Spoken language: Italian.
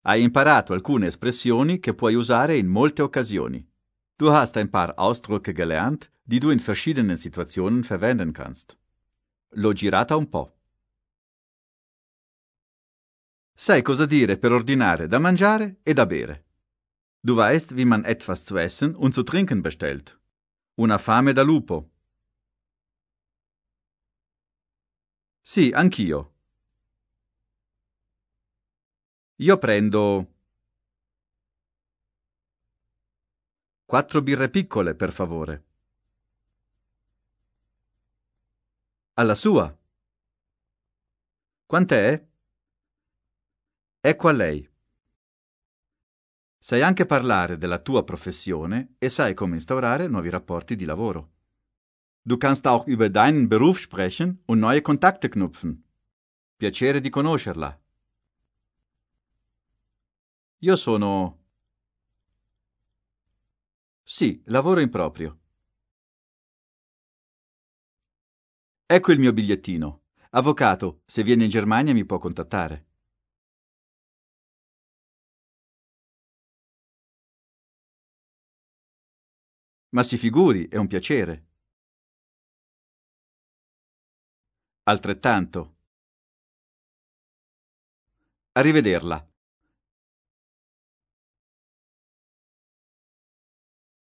Hai imparato alcune espressioni che puoi usare in molte occasioni. Du hast ein paar Ausdrücke gelernt, die du in verschiedenen Situationen verwenden kannst. L'ho girata un po'. Sai cosa dire per ordinare da mangiare e da bere. Du weißt, wie man etwas zu essen und zu trinken bestellt. Una fame da lupo. Sì, anch'io. Io prendo 4 birre piccole, per favore. Alla sua. Quant'è? Ecco a lei. Sai anche parlare della tua professione e sai come instaurare nuovi rapporti di lavoro. Du kannst auch über deinen Beruf sprechen und neue Kontakte knüpfen. Piacere di conoscerla. Io sono... Sì, lavoro in proprio. Ecco il mio bigliettino. Avvocato, se viene in Germania mi può contattare. Ma si figuri, è un piacere. Altrettanto. Arrivederla.